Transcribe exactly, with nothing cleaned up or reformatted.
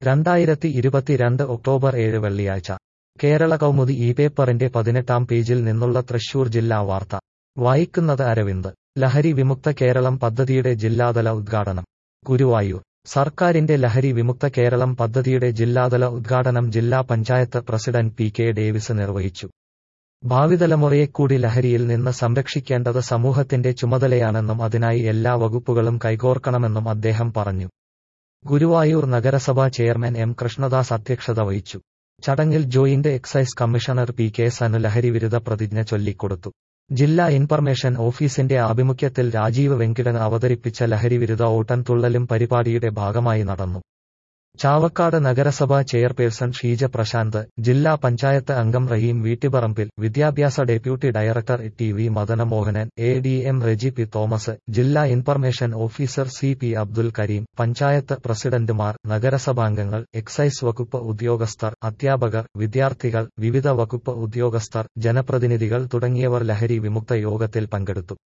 രണ്ടായിരത്തി ഇരുപത്തിരണ്ട് ഒക്ടോബർ ഏഴ് വെള്ളിയാഴ്ച കേരള കൗമുദി ഈ പേപ്പറിന്റെ പതിനെട്ടാം പേജിൽ നിന്നുള്ള തൃശൂർ ജില്ലാ വാർത്ത വായിക്കുന്നത് അരവിന്ദ്. ലഹരി വിമുക്ത കേരളം പദ്ധതിയുടെ ജില്ലാതല ഉദ്ഘാടനം. ഗുരുവായൂർ. സർക്കാരിന്റെ ലഹരി വിമുക്ത കേരളം പദ്ധതിയുടെ ജില്ലാതല ഉദ്ഘാടനം ജില്ലാ panchayat president P K Davis നിർവഹിച്ചു. ഭാവിതലമുറയെക്കൂടി ലഹരിയിൽ നിന്ന് സംരക്ഷിക്കേണ്ടത് സമൂഹത്തിന്റെ ചുമതലയാണെന്നും അതിനായി എല്ലാ വകുപ്പുകളും കൈകോർക്കണമെന്നും അദ്ദേഹം പറഞ്ഞു. ഗുരുവായൂർ നഗരസഭാ ചെയർമാൻ എം കൃഷ്ണദാസ് അധ്യക്ഷത വഹിച്ചു. ചടങ്ങിൽ joint excise commissioner P K Sanu ലഹരിവിരുദ്ധ പ്രതിജ്ഞ ചൊല്ലിക്കൊടുത്തു. ജില്ലാ ഇൻഫർമേഷൻ ഓഫീസിന്റെ ആഭിമുഖ്യത്തിൽ രാജീവ് വെങ്കിടൻ അവതരിപ്പിച്ച ലഹരിവിരുദ്ധ ഓട്ടൻ തുള്ളലും പരിപാടിയുടെ ഭാഗമായി നടന്നു. ചാവക്കാട് നഗരസഭാ ചെയർപേഴ്സൺ ഷീജ പ്രശാന്ത്, ജില്ലാ പഞ്ചായത്ത് അംഗം റഹീം വീട്ടിപ്പറമ്പിൽ, വിദ്യാഭ്യാസ deputy director T V Madanamohanan, A D M Reji P Thomas, ജില്ലാ information officer C P Abdul Kareem, panchayat പ്രസിഡന്റുമാർ, നഗരസഭാംഗങ്ങൾ, എക്സൈസ് വകുപ്പ് ഉദ്യോഗസ്ഥർ, അധ്യാപകർ, വിദ്യാർത്ഥികൾ, വിവിധ വകുപ്പ് ഉദ്യോഗസ്ഥർ, ജനപ്രതിനിധികൾ തുടങ്ങിയവർ ലഹരി വിമുക്ത യോഗത്തിൽ പങ്കെടുത്തു.